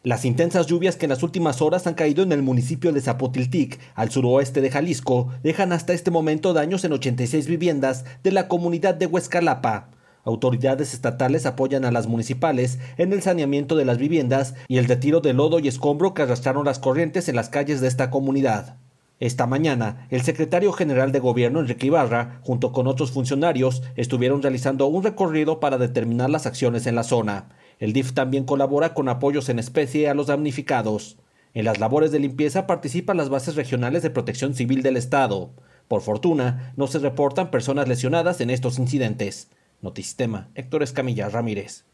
Las intensas lluvias que en las últimas horas han caído en el municipio de Zapotiltic, al suroeste de Jalisco, dejan hasta este momento daños en 86 viviendas de la comunidad de Huescalapa. Autoridades estatales apoyan a las municipales en el saneamiento de las viviendas y el retiro de lodo y escombro que arrastraron las corrientes en las calles de esta comunidad. Esta mañana, el secretario general de Gobierno, Enrique Ibarra, junto con otros funcionarios, estuvieron realizando un recorrido para determinar las acciones en la zona. El DIF también colabora con apoyos en especie a los damnificados. En las labores de limpieza participan las bases regionales de protección civil del Estado. Por fortuna, no se reportan personas lesionadas en estos incidentes. Notisistema, Héctor Escamilla Ramírez.